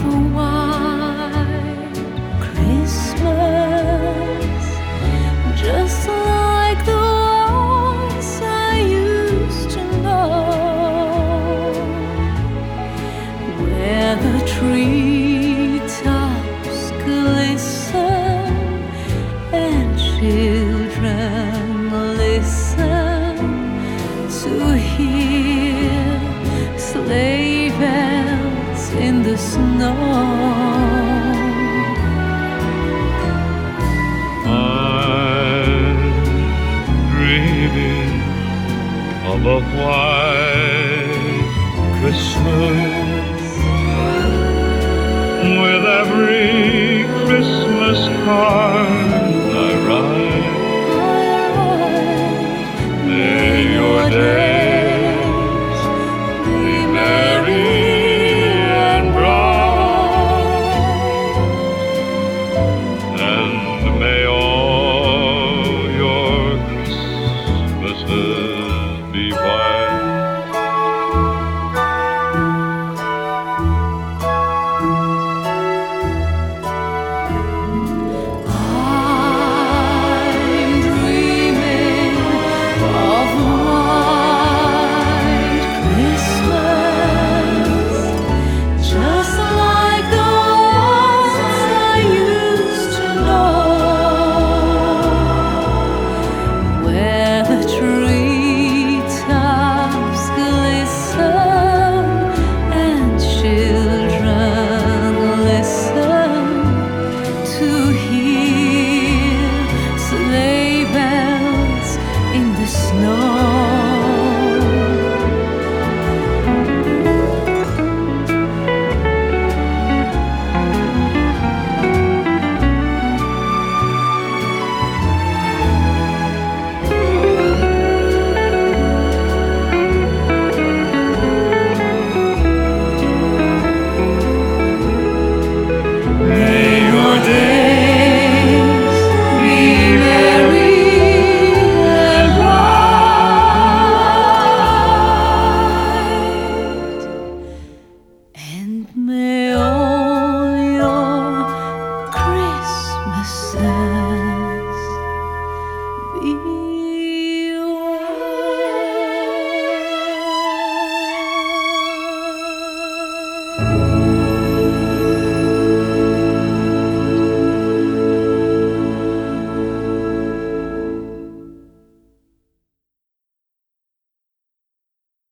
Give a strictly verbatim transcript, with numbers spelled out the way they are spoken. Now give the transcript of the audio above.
the white Christmas, just like the ones I used to know, where the treetops glisten and children listen to hear sleigh bells in the snow. I'm dreaming of a white Christmas, with every Christmas card